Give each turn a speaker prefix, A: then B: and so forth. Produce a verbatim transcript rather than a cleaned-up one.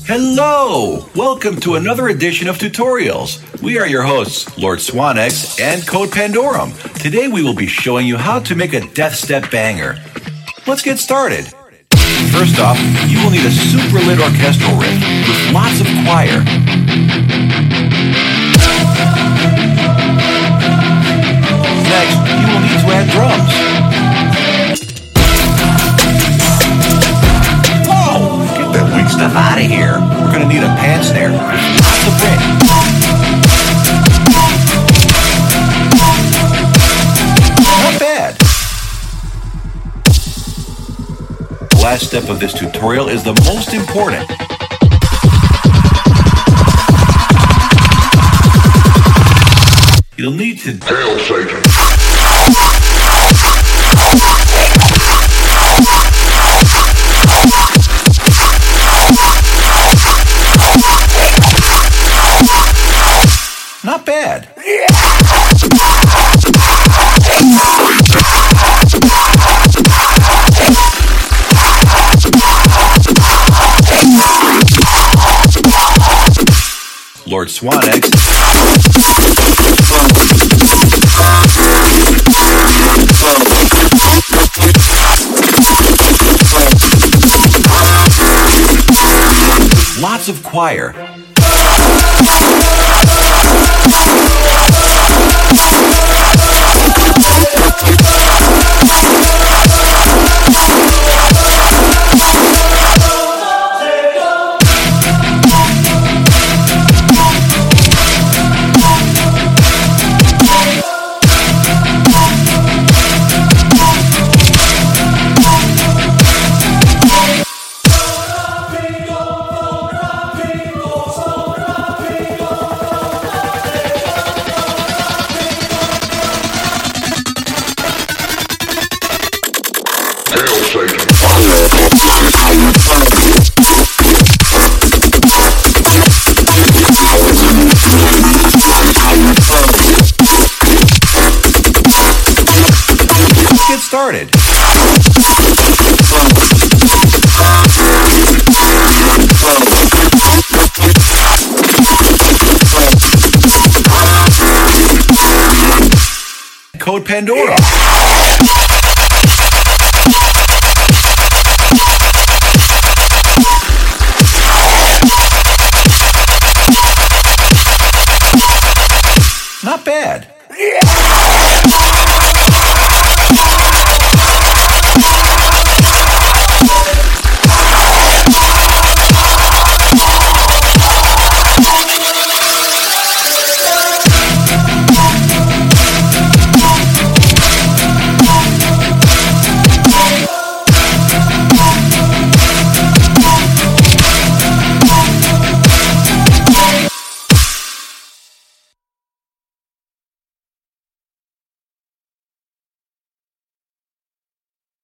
A: Hello! Welcome to another edition of Tutorials. We are your hosts, Lord Swanex and Code Pandorum. Today we will be showing you how to make a death step banger. Let's get started. First off, you will need a super lit orchestral riff with lots of choir. Next, you will need to add drums. Whoa! Get that weak stuff out of here. We're going to need a pan snare with lots of ring. Not bad. The last step of this tutorial is the most important. You'll need to
B: Hail Satan.
A: Not bad. Lord Swanex. Lots of choir. Get started. Code Pandora.